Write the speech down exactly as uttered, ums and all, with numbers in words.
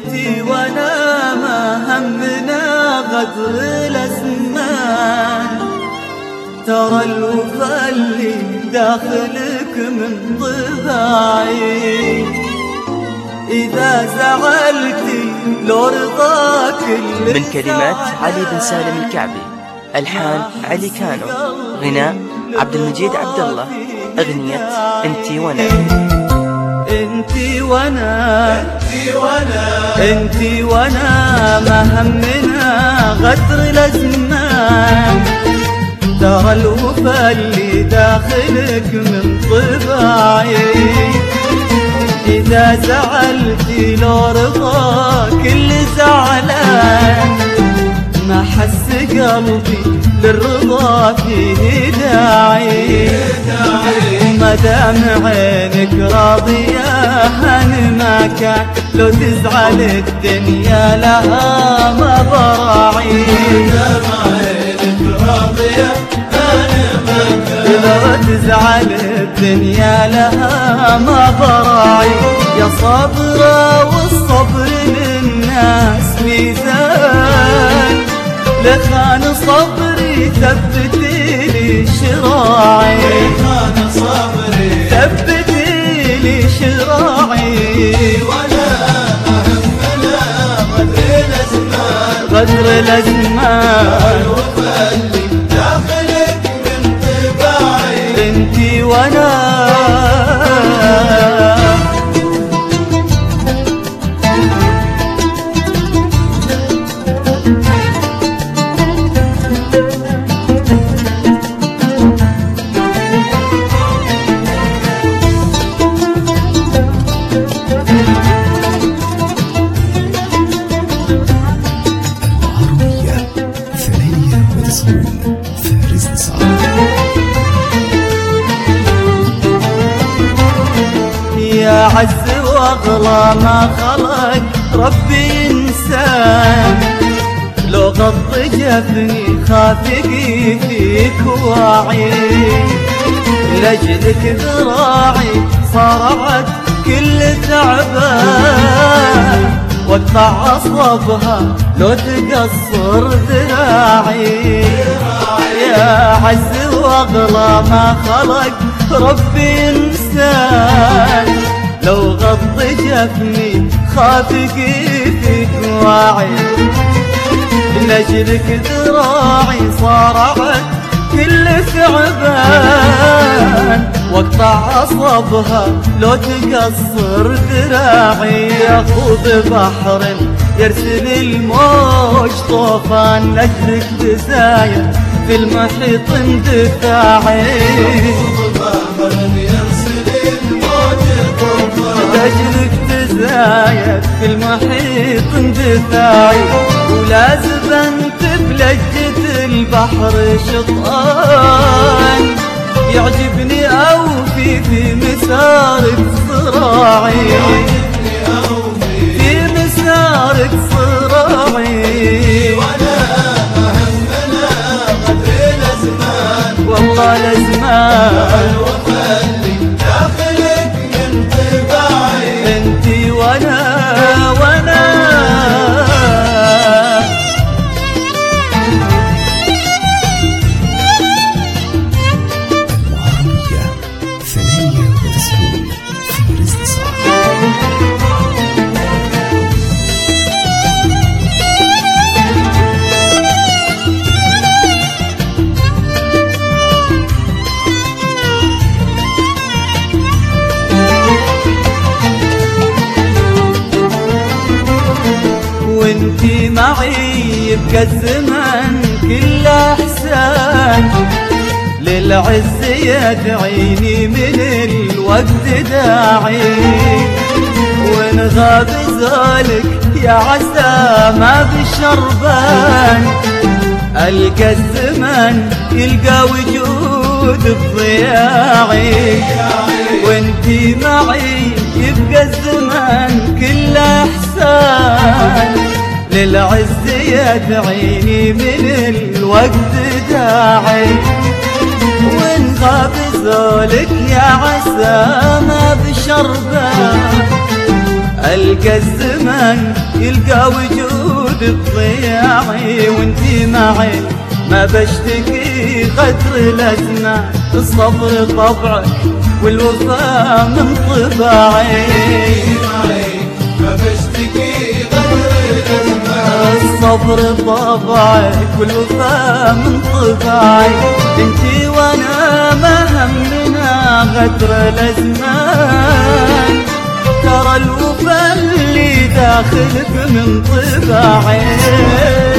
انتي وانا ما همنا غدر الازمان، ترى الوفا اللي داخلك من طباعي، إذا زعلتي لو رضاك. من كلمات علي بن سالم الكعبي، ألحان علي كانو، غناء عبد المجيد عبد الله، أغنية انتي وانا. انتي وانا انتي وانا انتي وانا ما همنا غدر الازمان، ترى الوفا اللي داخلك من طباعي، إذا زعلتي لو رضا كل زعلان، ما حس قلبي للرضا فيه داعي، ما دام عينك راضية هن ما كان، لو تزعل الدنيا لها ما براعي، ما دام عينك راضية هن ما كان، لو تزعل الدنيا لها ما براعي. يا صبرة والصبر للناس ميزان، لخان صبري ثبتي لي شراعي، لخان صبري ثبتي لي شراعي، ولا أهمنا غدر الأزمان، غدر الأزمان، الوفا اللي داخلك من طباعي، انتي وانا. يا عز واغلى ما خلق ربي انسان، لو غض جفني خافقي فيك واعي، لاجلك ذراعي صرعت كل تعبان، واقطع اصابها لو تقصر ذراعي. يا عز واغلى ما خلق ربي انسان، لو غض جفني خافقي فيك واعي، لاجلك ذراعي صارعت كل ثعبان، واقطع اصابها لو تقصر ذراعي. اخوض بحر يرسل الموج طوفان، لاجلك بزايا في المحيط اندفاعي، لاجلك تزايد في المحيط اندفاعي، ولازم انت بلجة البحر شطآن، يعجبني اوفي في مسارك صراعي، في مسارك صراعي، ولا همنا غدر الازمان، والله الازمان، الوفا اللي داخلك من طباعي، انتي وانا وانا. وانتي معي يبقى الزمن كل احسان، للعز يدعيني من الوقت داعي، وان غاب زولك يا عسى ما بشربان، القى الزمن يلقى وجود بضياعي، وانتي معي يبقى الزمن كل احسان، للعز يدعيني من الوقت داعي، وان غاب زولك يا عسى ما بشربان، ألقى الزمن يلقى وجود الضياعي وانتي معي ما بشتكي غدر الأزمان. الصبر طبعك والوفا من طباعي، ما بشتكي غدر الأزمان. الصبر طبعك والوفا من طباعي، انتي وانا ما همنا غدر الأزمان. ترى الوفا اللي داخلك من طباعي.